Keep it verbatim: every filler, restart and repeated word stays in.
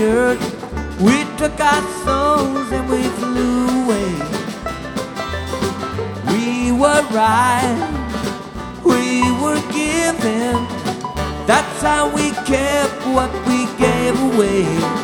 church. We took our souls and we flew away. We were right, we were given. That's how we kept what we gave away.